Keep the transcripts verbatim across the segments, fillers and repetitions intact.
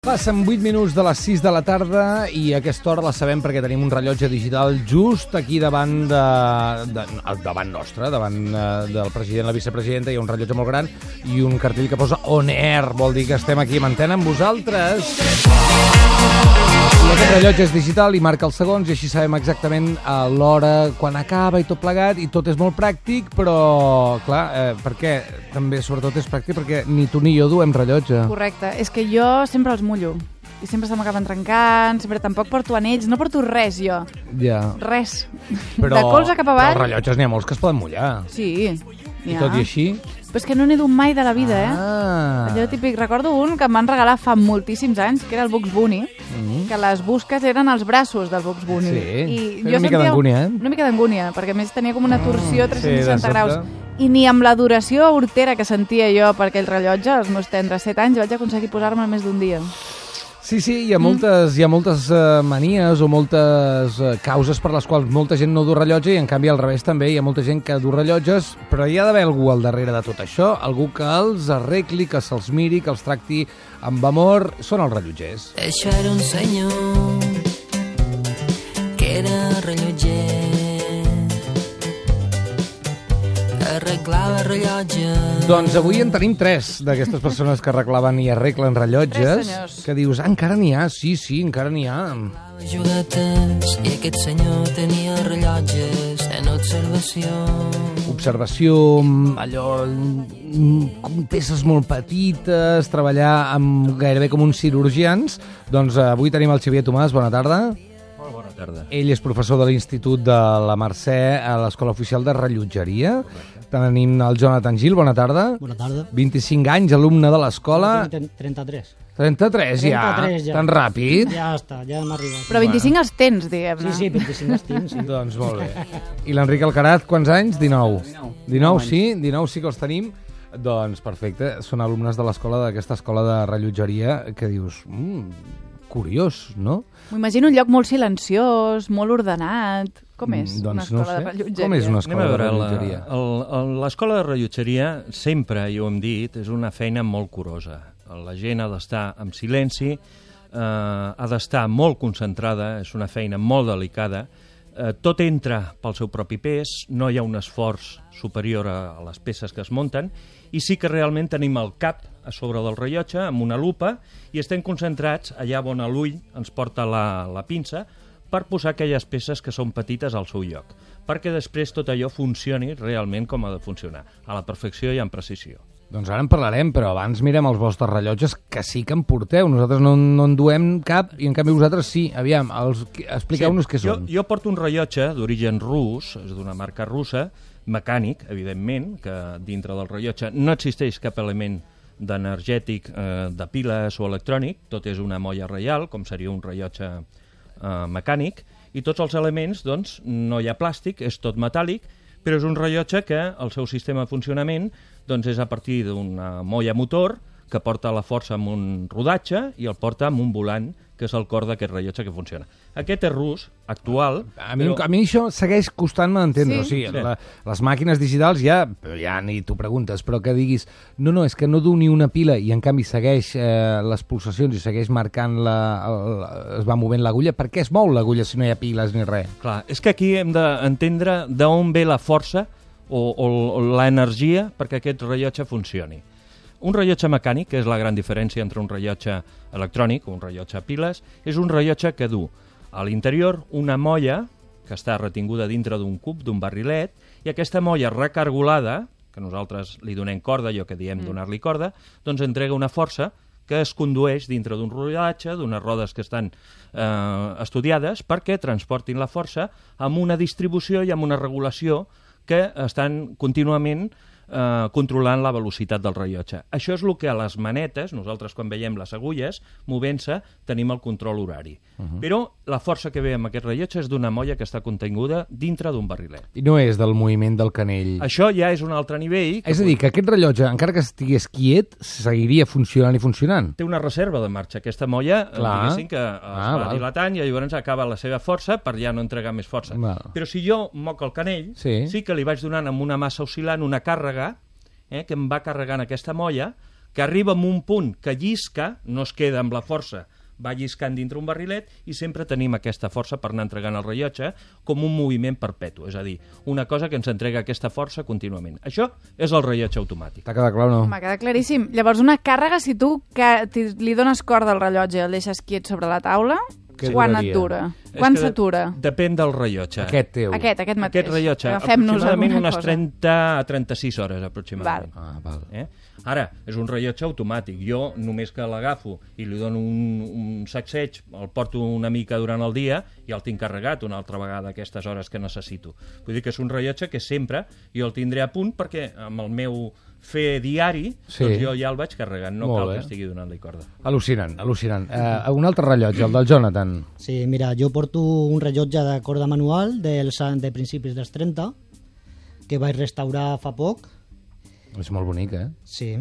Passen vuit minuts de les sis de la tarda i a aquesta hora la sabem perquè tenim un rellotge digital just aquí davant de, de, davant nostre, davant uh, del president i la vicepresidenta. Hi ha un rellotge molt gran i un cartell que posa On Air, vol dir que estem aquí en antena amb vosaltres. I aquest rellotge és digital i marca els segons i així sabem exactament l'hora, quan acaba i tot plegat, i tot és molt pràctic, però clar, eh, perquè també sobretot és pràctic perquè ni tu ni jo duem rellotge. Correcte, és que jo sempre els mullo i sempre se m'acaben trencant, sempre tampoc porto anells, no porto res jo. Ja. Res. Però, de colze cap avall. Però els rellotges n'hi ha molts que es poden mullar. Sí. I tot i així? Però és que no n'he dut mai de la vida, eh? Ah. Allò típic, recordo un que em van regalar fa moltíssims anys, que era el Bugs Bunny, mm. que les busques eren als braços del Bugs Bunny. Sí, I una jo mica d'angúnia, eh? Una mica d'angúnia, perquè a més tenia com una torsió a tres cents seixanta sí, graus. I ni amb la duració hortera que sentia jo per aquell rellotge, als meus tendres set anys, vaig aconseguir posar-me més d'un dia. Sí, sí, hi ha moltes, hi ha moltes uh, manies o moltes uh, causes per les quals molta gent no du rellotge i en canvi al revés també hi ha molta gent que du rellotges, però hi ha d'haver algú al darrere de tot això, algú que els arregli, que se'ls miri, que els tracti amb amor. Són els rellotgers. Això era un senyor que era rellotger, arreglava rellotges. Doncs avui en tenim tres d'aquestes persones que arreglaven i arreglen rellotges. Que dius, ah, encara n'hi ha, sí, sí, encara n'hi ha. Juguetes, i aquest senyor tenia rellotges en observació. Observació, allò, peces molt petites, treballar amb gairebé com uns cirurgians. Doncs avui tenim el Xavier Tomàs, bona tarda. Bona tarda. Ell és professor de l'Institut de la Mercè a l'Escola Oficial de Rellotgeria. Tenim el Jonathan Gil, bona tarda. Bona tarda. vint-i-cinc anys, alumne de l'escola. trenta-tres. trenta-tres, ja? trenta-tres, ja. Tan ràpid? Ja està, ja hem arribat. Però vint-i-cinc els tens, diguem-ne. Sí, sí, vint-i-cinc els tinc, sí. Doncs molt bé. I l'Enric Alcarat, quants anys? dinou. dinou, sí? dinou sí que els tenim. Doncs perfecte, són alumnes de l'escola, d'aquesta escola de rellotgeria, que dius, mmm, curiós, no? M'ho imagino un lloc molt silenciós, molt ordenat. Com és doncs una escola no sé. de rellotgeria? Com és una escola de rellotgeria? L'escola de rellotgeria sempre, i ho hem dit, és una feina molt curosa. La gent ha d'estar en silenci, eh, ha d'estar molt concentrada, és una feina molt delicada. Eh, tot entra pel seu propi pes, no hi ha un esforç superior a, a les peces que es munten, i sí que realment tenim el cap a sobre del rellotge amb una lupa i estem concentrats allà on l'ull ens porta la, la pinça per posar aquelles peces que són petites al seu lloc, perquè després tot allò funcioni realment com ha de funcionar, a la perfecció i amb precisió. Doncs ara en parlarem, però abans mirem els vostres rellotges, que sí que en porteu. Nosaltres no, no en duem cap i en canvi vosaltres sí. Aviam, els, expliqueu-nos sí, què són. Jo, jo porto un rellotge d'origen rus, és d'una marca russa, mecànic, evidentment, que dintre del rellotge no existeix cap element d'energètic, eh, de piles o electrònic, tot és una molla reial, com seria un rellotge eh, mecànic, i tots els elements, doncs, no hi ha plàstic, és tot metàl·lic, però és un rellotge que el seu sistema de funcionament doncs, és a partir d'una molla motor que porta la força amb un rodatge i el porta amb un volant, que és el cor d'aquest rellotge que funciona. Aquest és rus, actual... A mi, però... a mi això segueix costant-me d'entendre. Sí? O sigui, sí. la, les màquines digitals ja, ja ni t'ho preguntes, però que diguis, no, no, és que no du ni una pila i en canvi segueix eh, les pulsacions i segueix marcant, la, la, es va movent l'agulla. Per què es mou l'agulla si no hi ha piles ni res? Clar, és que aquí hem d'entendre d'on ve la força o, o, o l'energia perquè aquest rellotge funcioni. Un rellotge mecànic, que és la gran diferència entre un rellotge electrònic o un rellotge a piles, és un rellotge que du a l'interior una molla que està retinguda dintre d'un cub, d'un barrilet, i aquesta molla recargolada, que nosaltres li donem corda, allò que diem mm. donar-li corda, doncs entrega una força que es condueix dintre d'un rodatge, d'unes rodes que estan eh, estudiades, perquè transportin la força amb una distribució i amb una regulació que estan contínuament eh, controlant la velocitat del rellotge. Això és el que a les manetes, nosaltres quan veiem les agulles movent-se, tenim el control horari. Uh -huh. Però la força que ve amb aquest rellotge és d'una molla que està continguda dintre d'un barrilet. I no és del moviment del canell. Això ja és un altre nivell. És a dir, que aquest rellotge, encara que estigués quiet, seguiria funcionant i funcionant. Té una reserva de marxa. Aquesta molla, Clar. diguéssim, que es ah, va val. dilatant i llavors acaba la seva força per ja no entregar més força. Val. Però si jo moc el canell, sí. sí que li vaig donant amb una massa oscil·lant una càrrega, eh, que em va carregant aquesta molla, que arriba a un punt que llisca, no es queda amb la força, va lliscant dintre un barrilet i sempre tenim aquesta força per anar entregant el rellotge com un moviment perpetu, és a dir, una cosa que ens entrega aquesta força contínuament. Això és el rellotge automàtic. T'ha quedat clar o no? M'ha quedat claríssim. Llavors, una càrrega, si tu que li dones corda al rellotge i el deixes quiet sobre la taula, Què quan duraria? et dura? És Quan que s'atura? Depèn del rellotge. Aquest teu. Aquest, aquest mateix. Aquest rellotge, Agafem-nos aproximadament alguna unes cosa. trenta a trenta-sis hores, aproximadament. Ah, val. Eh? Ara, és un rellotge automàtic. Jo, només que l'agafo i li dono un, un sacseig, el porto una mica durant el dia i el tinc carregat una altra vegada aquestes hores que necessito. Vull dir que és un rellotge que sempre jo el tindré a punt perquè amb el meu fer diari, Sí. doncs jo ja el vaig carregant, no Molt cal bé. que estigui donant-li corda. Al·lucinant, al·lucinant. Uh, un altre rellotge, el del Jonathan. Sí, mira, jo porto un rellotge de corda manual dels, de principis dels trenta, que vaig restaurar fa poc. És molt bonic, eh? Sí.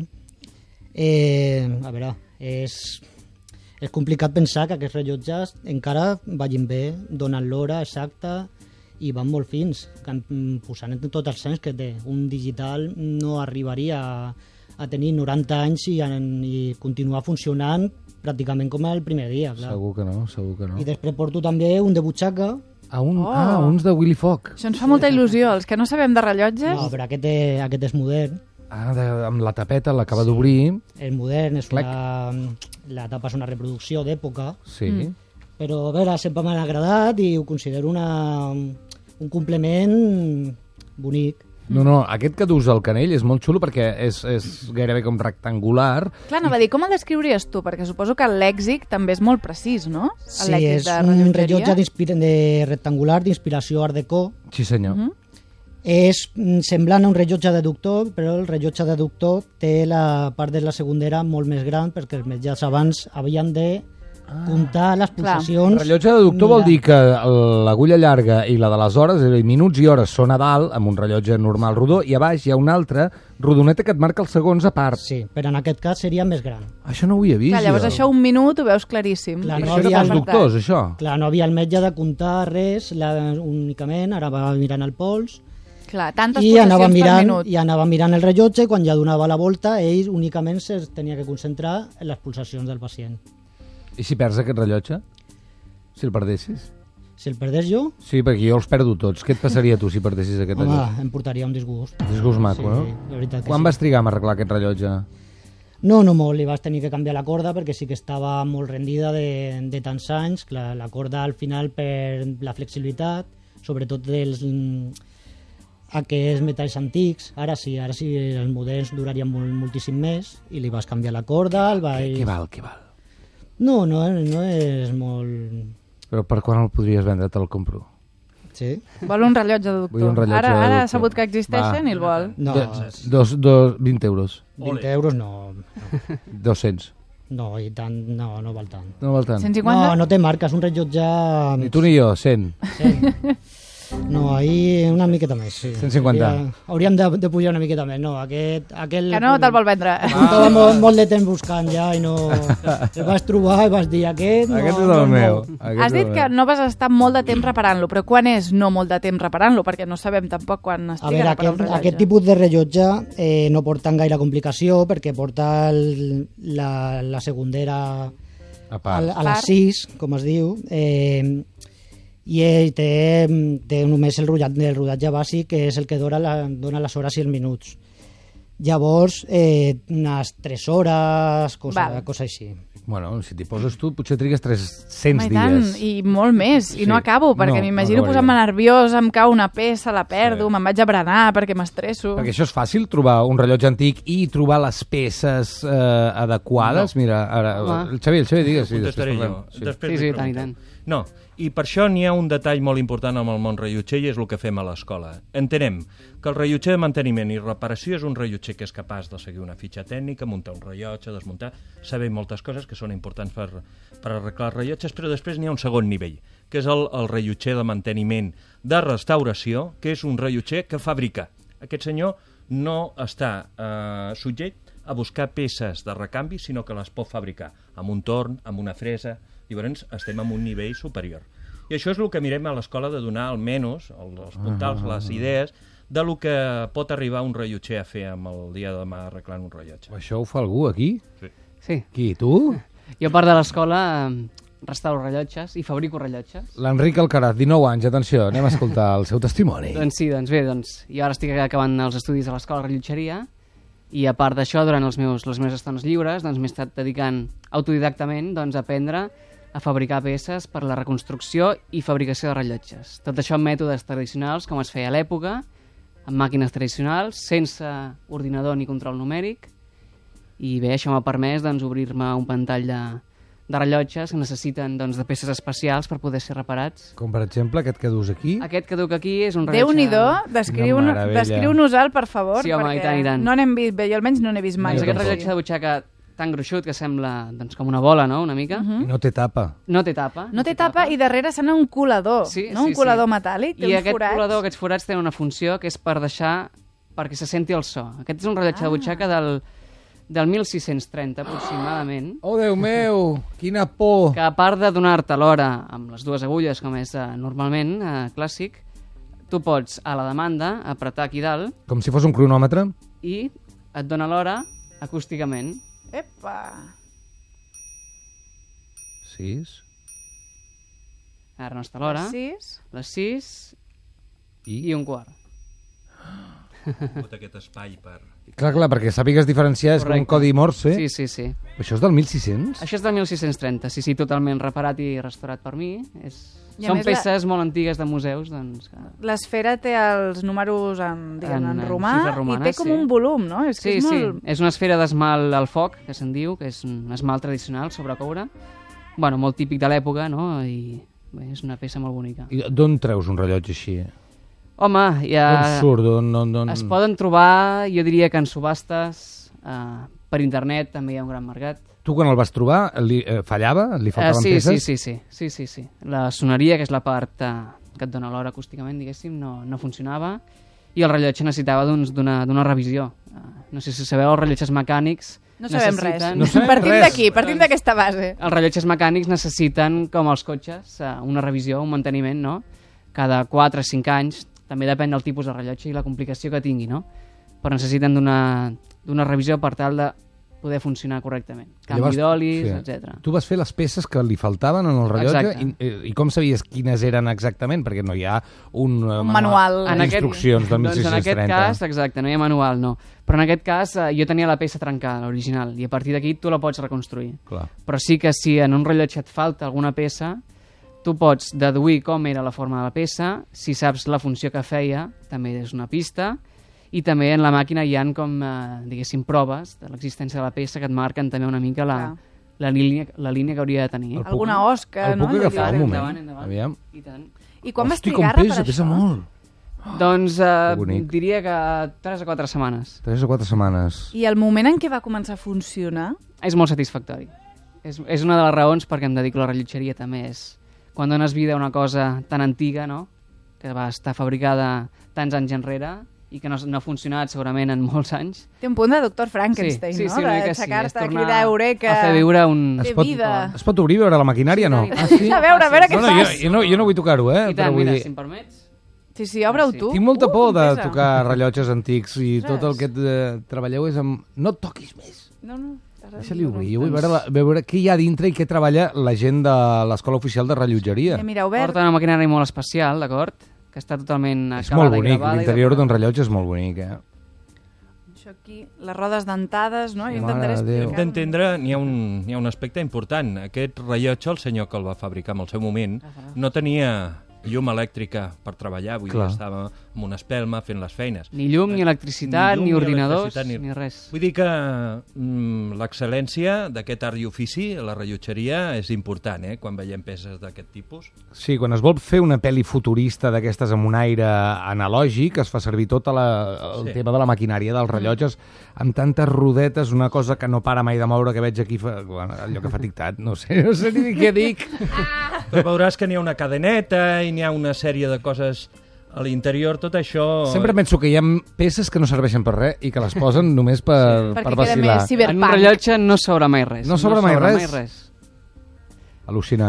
Eh, a veure, és, és complicat pensar que aquests rellotges encara vagin bé, donen l'hora exacta i van molt fins, que en- posant en tots els anys que té. Un digital no arribaria a, a tenir noranta anys i, en, i continuar funcionant pràcticament com el primer dia. Clar. Segur que no, segur que no. I després porto també un de butxaca. Ah, un, Oh. ah, uns de Willy Fogg. Això ens fa molta il·lusió. Els que no sabem de rellotges... No, però aquest, és, aquest és modern. Ah, de, amb la tapeta, l'acaba d'obrir. És modern, és Clec. una, la tapa és una reproducció d'època. Sí. Mm. Però a veure, sempre m'ha agradat i ho considero una, un complement bonic. No, no, aquest que dus al canell és molt xulo perquè és, és gairebé com rectangular. Clar, no va dir, com el descriuries tu? Perquè suposo que el lèxic també és molt precís, no? El Sí, lèxic és de un rellotgeria. rellotge d'inspira- de rectangular d'inspiració art déco. Sí, senyor. Mhm. És mm, semblant a un rellotge de doctor, però el rellotge de doctor té la part de la segondera molt més gran perquè els metges abans havien de comptar les Clar. pulsacions. El rellotge de doctor vol dir que l'agulla llarga i la de les hores, és a dir, minuts i hores, són a dalt, amb un rellotge normal rodó, i a baix hi ha una altra rodoneta que et marca els segons a part. Sí, però en aquest cas seria més gran. Això no ho havia vist, Clar, llavors jo. això un minut ho veus claríssim. Clar, I no això era havia pels el- doctors, això? Clar, no havia el metge de comptar res la, únicament, ara va mirant el pols Clar, tantes i anava, pulsacions per mirant, minut. i anava mirant el rellotge i quan ja donava la volta ell únicament se tenia que concentrar en les pulsacions del pacient. I si perds aquest rellotge? Si el perdessis? Si el perdés jo, Sí, perquè jo els perdo tots. Què et passaria a tu si perdessis aquest home, rellotge? em portaria un disgust. Disgust maco, Sí, no? la veritat que Quan sí. vas trigar a arreglar aquest rellotge? No, no molt, li vas tenir que canviar la corda perquè sí que estava molt rendida de, de tants anys. Clar, la corda al final per la flexibilitat, sobretot dels mm, aquests metalls antics. Ara sí, ara sí, els moderns durarien molt, moltíssim més i li vas canviar la corda. El vaig... Què val, què val? No, no, no és molt... Però per quan el podries vendre? Te'l compro. Sí? Vol un rellotge de doctor. Vull un rellotge ara de ara ha doctor. sabut que existeixen Va. i el vol. No, De- Dos, dos, vint euros. vint euros no, dos-cents. no, i tant, no, no val tant. No val tant. cent cinquanta? No, no té marca, és un rellotge... Ni tu ni jo, cent. No, ahí una miqueta més, sí. cent cinquanta. Hauria- Hauríem de, de pujar una miqueta més, no, aquest... aquell, Que no te'l vol vendre. Estava molt, molt de temps buscant ja i no... El vas trobar i vas dir aquest... No, Aquest és no, el no. meu. Aquest Has és dit el que meu. no vas estar molt de temps reparant-lo, però quan és no molt de temps reparant-lo? Perquè no sabem tampoc quan es A triga veure, a reparar un aquest, rellotge. aquest tipus de rellotge eh, no porten gaire complicació perquè porta el, la, la segondera A a, part. a les Part. sis, com es diu, eh, i ell té, té només el rodatge, el rodatge bàsic, que és el que dona, la, dona les hores i els minuts. Llavors, eh, unes tres hores, cosa, Val. cosa així. Bueno, si t'hi poses tu, potser trigues tres-cents Home, i tant, dies. i molt més, i Sí. no acabo, perquè No, m'imagino no acabaria. posant-me nerviós, em cau una peça, la perdo, Sí. me'n vaig a berenar perquè m'estresso. Perquè això és fàcil, trobar un rellotge antic i trobar les peces eh, adequades. No. Mira, ara, Home. el Xavi, el Xavi, digues. Sí, Contestaré després jo. parlem. Sí. Després Sí, li sí, tant i preguntem. tant. No, i per això n'hi ha un detall molt important amb el món rellotger i és el que fem a l'escola. Entenem que el rellotger de manteniment i reparació és un rellotger que és capaç de seguir una fitxa tècnica, muntar un rellotge, desmuntar, saber moltes coses que són importants per, per arreglar rellotges, però després n'hi ha un segon nivell, que és el, el rellotger de manteniment de restauració, que és un rellotger que fabrica. Aquest senyor no està eh, subject a buscar peces de recanvi, sinó que les pot fabricar amb un torn, amb una fresa. Llavors estem en un nivell superior. I això és el que mirem a l'escola de donar almenys el- els puntals, les idees de lo que pot arribar un rellotger a fer amb el dia de demà arreglant un rellotge. Això ho fa algú aquí? Sí. Sí. Qui, tu? Jo a part de l'escola eh, restauro rellotges i fabrico rellotges. L'Enric Alcaraz, dinou anys, atenció, anem a escoltar el seu testimoni. Doncs sí, doncs bé, doncs, jo ara estic acabant els estudis a l'escola de rellotgeria i a part d'això, durant els meus, les meves estones lliures, doncs m'he estat dedicant autodidactament doncs, a aprendre a fabricar peces per la reconstrucció i fabricació de rellotges. Tot això amb mètodes tradicionals, com es feia a l'època, amb màquines tradicionals, sense ordinador ni control numèric, i bé, això m'ha permès doncs, obrir-me un pantall de, de rellotges que necessiten doncs, de peces especials per poder ser reparats. Com per exemple aquest que dus aquí. Aquest que duc aquí és un rellotge... Déu-n'hi-do, descriu- Una meravella. descriu-nos-el, per favor, Sí, home, i perquè tant, i tant. no n'hem vist, bé, jo almenys no n'he vist mai. Doncs aquest rellotge de butxaca tan gruixut que sembla doncs, com una bola, no?, una mica. Mhm. I no té tapa. No té tapa. No té tapa i darrere sembla un colador, Sí, no? sí, Un colador sí. metàl·lic, té I uns aquest forats. colador, aquests forats tenen una funció que és per deixar, perquè se senti el so. Aquest és un rellotge Ah. de butxaca del, del mil sis-cents trenta, aproximadament, Oh, Déu meu, quina por. que a part de donar-te l'hora amb les dues agulles, com és eh, normalment eh, clàssic, tu pots, a la demanda, apretar aquí dalt Com si fos un cronòmetre. i et dona l'hora acústicament. Epa! Sis. Ara no està l'hora. Sis. Les sis I... i un quart. Tot aquest espai per... Clar, clar, perquè sàpigues diferenciar, és com un Correcte. codi morse. Sí, sí, sí. Això és del mil sis-cents? Això és del mil sis-cents trenta, sí, sí, totalment reparat i restaurat per mi. És... I a Són més la- peces molt antigues de museus, doncs... Que... L'esfera té els números en, diguem, en, En- en romà xifres romanes, i té com sí. un volum, no? És que Sí, és sí, molt... és una esfera d'esmalt al foc, que se'n diu, que és un esmalt tradicional sobre coure. Bueno, molt típic de l'època, no? I bé, és una peça molt bonica. I d'on treus un rellotge així? Home, ja... D'on surt? D'on, d'on, d'on... Es poden trobar, jo diria que en subhastes, eh, per internet també hi ha un gran mercat. Tu quan el vas trobar, li, eh, fallava? Li Eh, faltaven sí, peces? sí, sí, sí, sí, sí, sí. La soneria, que és la part eh, que et dona l'hora acústicament, diguéssim, no, no funcionava i el rellotge necessitava doncs, d'una d'una revisió. Eh, no sé si sabeu, els rellotges mecànics No sabem res. necessiten- No sabem partim res. d'aquí, partim d'aquesta base. Els rellotges mecànics necessiten, com els cotxes, eh, una revisió, un manteniment, no? Cada quatre o cinc anys, també depèn del tipus de rellotge i la complicació que tingui, no? Però necessiten d'una d'una revisió per tal de poder funcionar correctament. Canvi Llavors, d'olis, sí. etcètera. Tu vas fer les peces que li faltaven en el rellotge Exacte. i, i com sabies quines eren exactament? Perquè no hi ha un, eh, Un manual. En instruccions del doncs en aquest mil sis-cents trenta. cas, exacte, no hi ha manual, no. Però en aquest cas eh, jo tenia la peça trencada, l'original, i a partir d'aquí tu la pots reconstruir. Clar. Però sí que si en un rellotge et falta alguna peça, tu pots deduir com era la forma de la peça, si saps la funció que feia, també és una pista, i també en la màquina hi ha com, eh, diguéssim, proves de l'existència de la peça que et marquen també una mica la, Clar. la, línia, la línia que hauria de tenir. El puc- Alguna osca, el no? puc agafar Allò un de- moment? Endavant, endavant. Aviam. I tant. I quan vas Hosti, trigar com a pesa, reparar pesa això? molt. Doncs Que eh, bonic. diria que tres o quatre setmanes. Tres o quatre setmanes. I el moment en què va començar a funcionar... És molt satisfactori. És, és una de les raons perquè em dedico a la rellotgeria també. És quan dones vida a una cosa tan antiga, no?, que va estar fabricada tants anys enrere i que no, no ha funcionat segurament en molts anys. Té un punt de doctor Frankenstein, sí, sí, no? sí, una mica sí. D'aixecar-te, És tornar cridar eureka... a fer viure un... Té Es pot, vida. es pot obrir a veure la maquinària, no? Sí, Ah, sí. sí? A veure, a veure què No, no, jo, fas. jo, no, jo no vull tocar-ho, eh? I Però tant, vull mira, dir, si em permets... Sí, sí, obre-ho Sí. tu. tinc molta Uh, por de pesa. tocar rellotges antics i Ostres. tot el que eh, treballeu és amb... No et toquis més. No, no. Deixa-li obrir. Jo vull veure, la, veure què hi ha dintre i què treballa la gent de l'Escola Oficial de Rellotgeria. Eh, mira, obert. Porta una maquinària molt especial, d'acord? Que està totalment És acabada molt i bonic, gravada. i l'interior decorada. d'un rellotge és molt bonic, eh? Això aquí, les rodes dentades, no? Jo Mare intentaré de Déu. explicar. Hem d'entendre, n'hi ha, un, n'hi ha un aspecte important. Aquest rellotge, el senyor que el va fabricar en el seu moment, no tenia llum elèctrica per treballar, vull Clar. dir, estava amb una espelma fent les feines. Ni llum, ni electricitat, llum, ni, ordinadors, electricitat, ni... res. Vull dir que mm, l'excel·lència d'aquest art i ofici, la rellotgeria, és important, eh?, quan veiem peces d'aquest tipus. Sí, quan es vol fer una pel·li futurista d'aquestes amb un aire analògic, es fa servir tot la, el Sí. tema de la maquinària dels rellotges, amb tantes rodetes, una cosa que no para mai de moure, que veig aquí, fa, bueno, allò que fa tic-tac, no sé, no sé ni què dic. Però veuràs que n'hi ha una cadeneta i n'hi ha una sèrie de coses a l'interior, tot això... Sempre penso que hi ha peces que no serveixen per res i que les posen només per, Perquè per queda vacilar. més ciberpunk. En un rellotge no sobra mai res. No sobra mai res? res. Al·lucinant.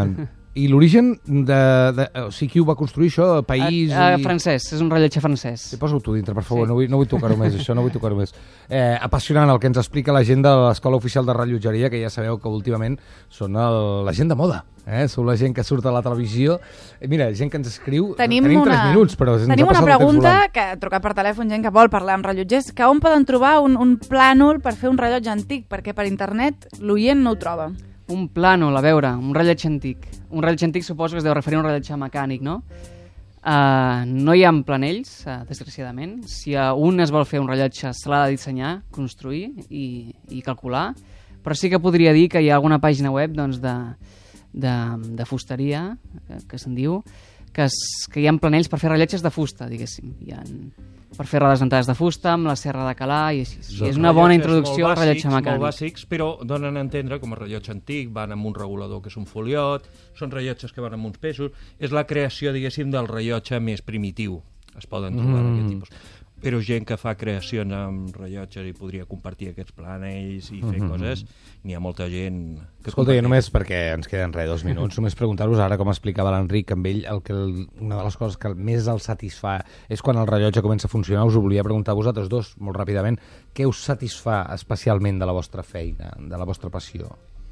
I l'origen de, de... O sigui, qui ho va construir, això? País... A, a, i... francès, és un rellotge francès. Sí, posa-ho tu dintre, per favor, Sí. no vull, no vull tocar-ho més, això, no vull tocar-ho més. Eh, apassionant el que ens explica la gent de l'Escola Oficial de Rellotgeria, que ja sabeu que últimament són el, la gent de moda, eh? Sou la gent que surt a la televisió. Eh, mira, gent que ens escriu... Tenim, tenim una, tres minuts, però ens tenim ha una passat el temps pregunta volant. que ha trucat per telèfon gent que vol parlar amb rellotgers, que on poden trobar un, un plànol per fer un rellotge antic, perquè per internet l'oient no ho troba. Un plànol, a veure, un rellotge antic. Un rellotge antic suposo que es deu referir a un rellotge mecànic, no? Uh, no hi ha planells, uh, desgraciadament. Si uh, un es vol fer un rellotge, se l'ha de dissenyar, construir i, i calcular. Però sí que podria dir que hi ha alguna pàgina web doncs, de, de, de fusteria, que, que se'n diu, que, es, que hi ha planells per fer rellotges de fusta, diguéssim. Hi ha per fer rodes dentades de fusta, amb la serra de calar, i així. Sí, és una bona introducció al rellotge mecànic. Molt bàsics, però donen a entendre com a rellotge antic, van amb un regulador que és un foliot, són rellotges que van amb uns pesos, és la creació, diguéssim, del rellotge més primitiu. Es poden trobar mm. aquest tipus. Però gent que fa creacions amb rellotges i podria compartir aquests planells i fer mm -hmm. coses, n'hi ha molta gent que... Escolta, jo només, perquè ens queden res, dos minuts, només preguntar-vos ara, com explicava l'Enric, amb ell, el que el, una de les coses que més el satisfà és quan el rellotge comença a funcionar. Us ho volia preguntar a vosaltres dos, molt ràpidament, què us satisfà especialment de la vostra feina, de la vostra passió?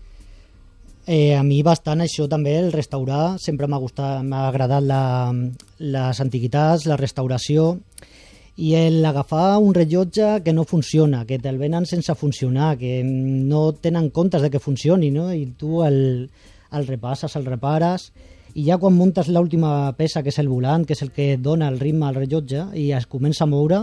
Eh, a mi bastant això també, el restaurar, sempre m'ha gustat, m'ha agradat la, les antiguitats, la restauració, i l'agafar un rellotge que no funciona, que te'l venen sense funcionar, que no tenen comptes de que funcioni, no? I tu el, el repasses, el repares, i ja quan muntes l'última peça, que és el volant, que és el que dona el ritme al rellotge, i es comença a moure,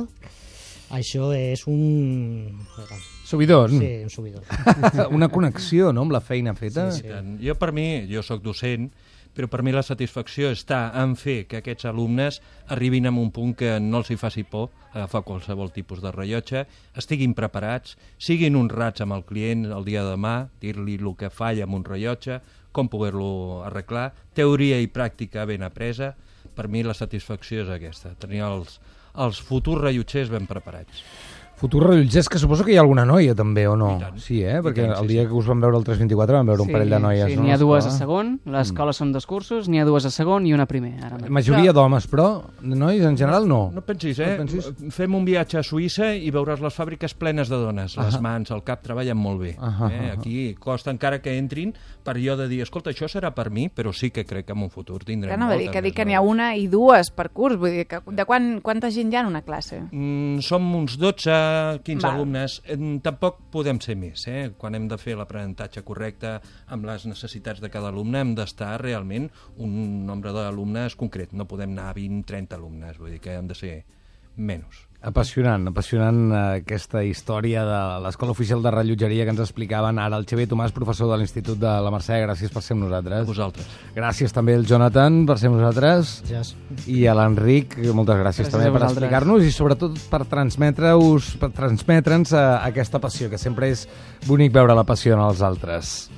això és un... Subidon. Sí, un subidon. Una connexió, no?, amb la feina feta. Sí, sí. Jo, per mi, jo sóc docent, però per mi la satisfacció està en fer que aquests alumnes arribin a un punt que no els hi faci por agafar qualsevol tipus de rellotge, estiguin preparats, siguin honrats amb el client el dia de demà, dir-li el que falla amb un rellotge, com poder-lo arreglar, teoria i pràctica ben apresa. Per mi la satisfacció és aquesta, tenir els, els futurs rellotgers ben preparats. Futurs rellotgers, que suposo que hi ha alguna noia també, o no? I tant. Sí, eh? I Perquè tant, sí, el dia sí. que us vam veure el tres vint-i-quatre vam veure un parell de noies. Sí, no? n'hi ha dues a Escola. segon, l'escola mm. són dos cursos, n'hi ha dues a segon i una primer. Ara mateix. Majoria d'homes, però, de nois en general no. No pensis, eh? No pensis? Fem un viatge a Suïssa i veuràs les fàbriques plenes de dones. Les Ahà. mans, el cap treballen molt bé. Ahà, Eh? ahà. Aquí costa encara que entrin per allò de dir, escolta, això serà per mi, però sí que crec que en un futur tindrem Que no, vull dir moltes que, més dic que n'hi ha noies. una i dues per curs, vull dir que de quan, quanta gent hi ha en una classe? Mm, som uns dotze, quinze Val. alumnes. Eh, Tampoc podem ser més. Eh? Quan hem de fer l'aprenentatge correcte amb les necessitats de cada alumne, hem d'estar realment un nombre d'alumnes concret. No podem anar a vint, trenta alumnes. Vull dir que hem de ser menys. Apassionant, apassionant eh, aquesta història de l'Escola Oficial de Rellotgeria que ens explicaven ara el Xavier Tomàs, professor de l'Institut de la Mercè. Gràcies per ser amb A nosaltres. vosaltres. Gràcies també al Jonathan per ser amb nosaltres. Gràcies. I a l'Enric, moltes gràcies, Gràcies també a per vosaltres. explicar-nos i sobretot per transmetre-us, per transmetre'ns eh, aquesta passió, que sempre és bonic veure la passió en els altres.